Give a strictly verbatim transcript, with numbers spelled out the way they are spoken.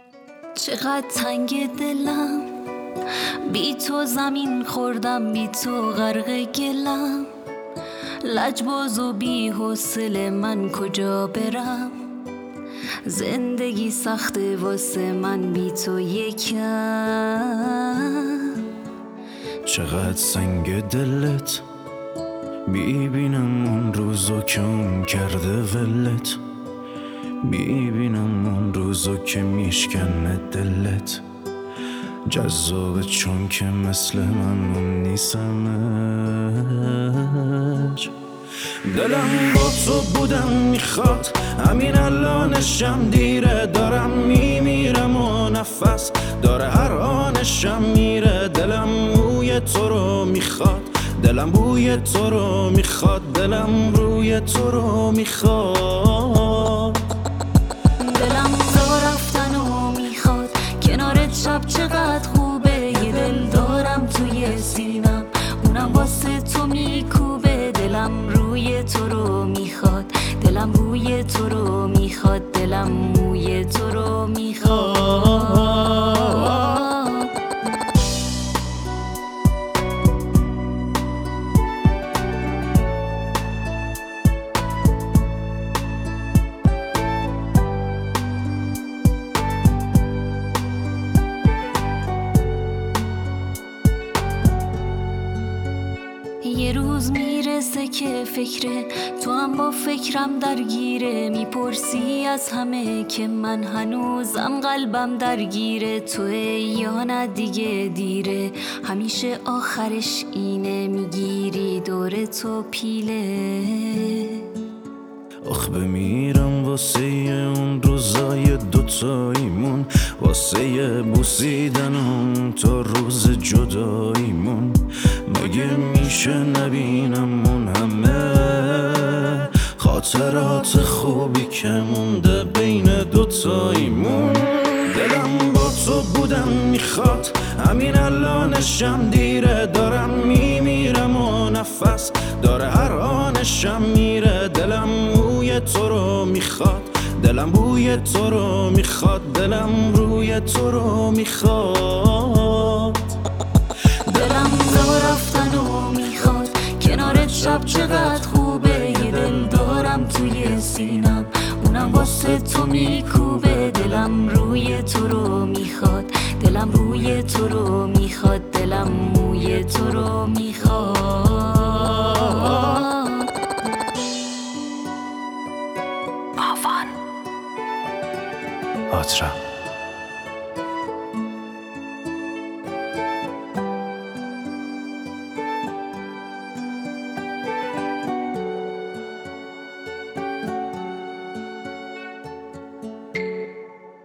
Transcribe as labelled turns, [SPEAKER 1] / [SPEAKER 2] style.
[SPEAKER 1] چقدر تنگ دلم، بی تو زمین خوردم، بی تو غرق گلم. لجباز و بی حوصله من کجا برم؟ زندگی سخته واسه من بی تو یکم.
[SPEAKER 2] چقدر سنگ دلت، میبینم اون روزو که اون کرده ولت، میبینم اون روزو که میشکنه دلت. جذابه چون که مثل من اون نیستمش. دلم با تو بودم میخواد، همین الانشم دیره. دارم میمیرم و نفس داره هر آنشم میره. دلم موی تو رو میخواد، دلم بوی تو رو میخواد، دلم روی تو رو میخواد.
[SPEAKER 1] دلم را رفتن و میخواد، کنارت شب چقدر خوبه. یه دل دارم توی سینم، اونم واسه تو میکوبه. دلم روی تو رو میخواد، دلم بوی تو رو میخواد، دلم موی تو رو میخواد. یه روز میرسه که فکره تو هم با فکرم درگیره. میپرسی از همه که من هنوزم قلبم درگیره. توه یا نه دیگه دیره، همیشه آخرش اینه. میگیری دور تو پیله.
[SPEAKER 2] آخ بمیرم واسه اون روزای دوتاییمون، واسه بوسیدنم تا روز جداییمون. مگه میشه نبینم اون همه خاطرات خوبی که مونده بین دوتاییمون؟ دلم با تو بودم میخواد، همین الانشم دیره. دارم میمیرم و نفس داره هر آنشم میره. دلم موی تو رو میخواد، دلم بوی تو رو میخواد، دلم روی تو رو میخواد.
[SPEAKER 1] دلم را رفتن و میخواد، کنارت شب چقدر خوبه. یه دل دارم توی سینم، اونم واسه تو میکوبه. دلم روی تو رو میخواد، دلم روی تو رو میخواد، دلم موی تو رو میخواد.
[SPEAKER 2] آترا